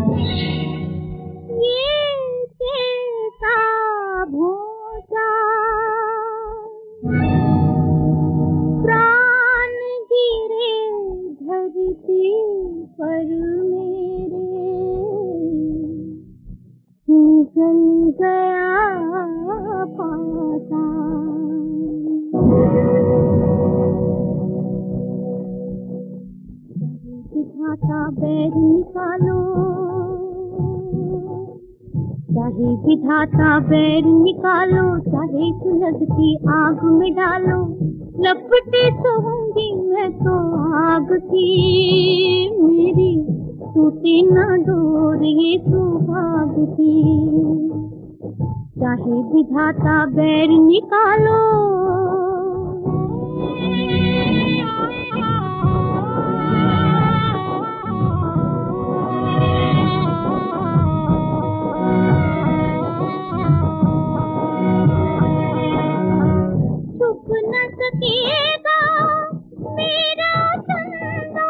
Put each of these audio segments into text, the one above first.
ये कैसा भोंका, प्राण गिरे धरती पर मेरे, निकल गया पासा। विधाता बैर निकालो, चाहे विधाता बैर निकालो, चाहे सुलगती आग में डालो, लपटे सहूंगी मैं तो आग की। मेरी टूटे ना डोर ये सुहाग की, चाहे विधाता बैर निकालो। छुप न सकेगा मेरा चंदा,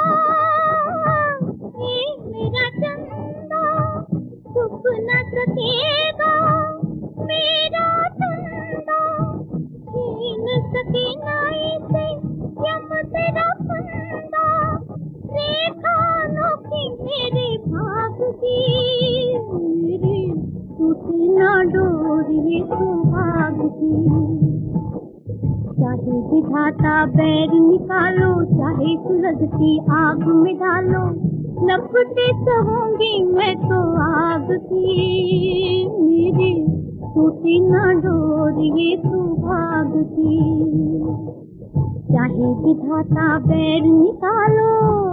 मेरा चंदा, छुप न सकेगा मेरा चंदा, छीन सके ना इसे यम तेरा फंदा, रेखा अनोखी मेरे भाग की। मेरे टूटे ना डोर ये सुहाग की, चाहे विधाता बैर निकालो, चाहे सुलगती आग में डालो, लपटे सहूंगी मैं तो आग की। मेरे टूटे ना डोर ये सुहाग की, चाहे विधाता बैर निकालो।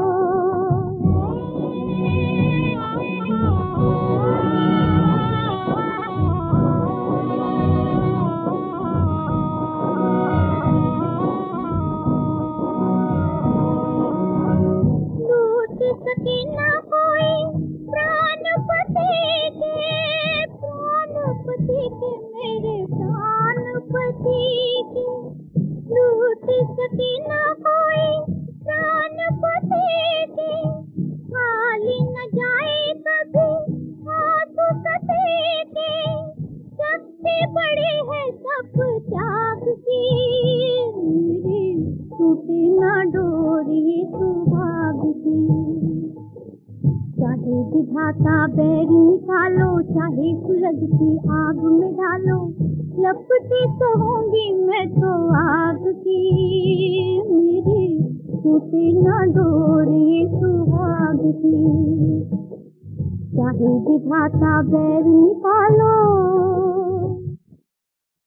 सके ना कोई प्राणपति के, प्राणपति के मेरे प्राणपति के, लूट सके ना कोई प्राणपति के, खाली न जाए कभी हाथ सते के, सबसे बड़े है सब त्याग की। मेरे टूटे ना डोर ये सुहाग की, चाहे विधाता बैर निकालो, चाहे सुलगती आग में डालो, लपटे सहूंगी मैं तो आग की। मेरे टूटे ना डोर ये सुहाग की, चाहे विधाता बैर निकालो।